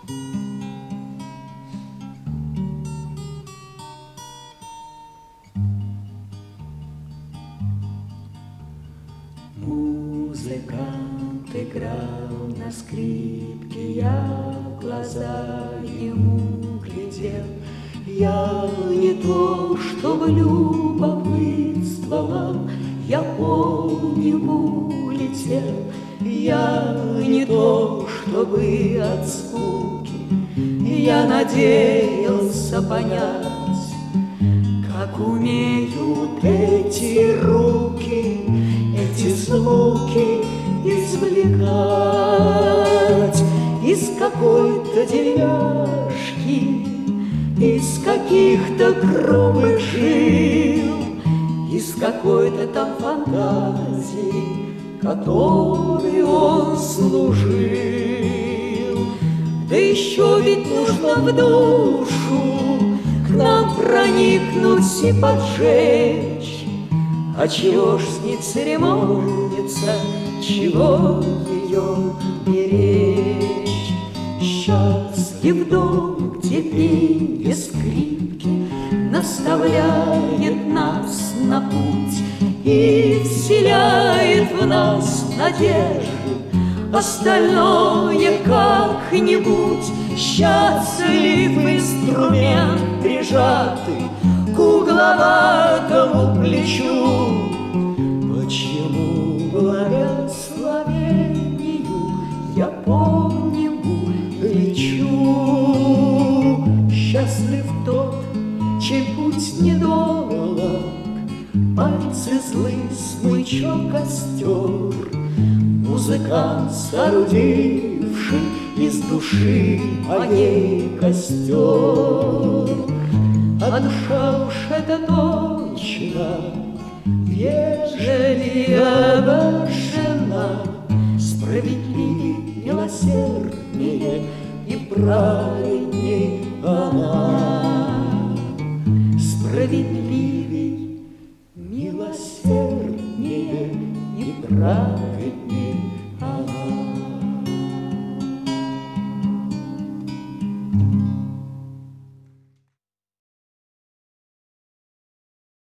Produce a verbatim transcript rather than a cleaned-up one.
Музыкант играл на скрипке, я глаза ему глядел. Я не то, чтобы любопытствовал, я по нему летел. Я не то, чтобы от скуки, я надеялся понять, как умеют эти руки эти звуки извлекать из какой-то деревяшки, из каких-то грубых жил, из какой-то там фантазии, которой он служил. Да еще ведь нужно в душу к нам проникнуть и поджечь. А чего ж с ней церемониться, чего ее беречь? Счастлив дом, где пение скрипки наставляет нас на путь и вселяет в нас надежды. Остальное как-нибудь. Счастлив инструмент, прижатый к угловатому плечу. Почему благословению я по нему лечу? Счастлив тот, чей путь недолог, пальцы злы, смычок костер, музыкант, соорудивший из души моей костер. А душа уж это точно, ежели обошена, справедливее, милосерднее и праведнее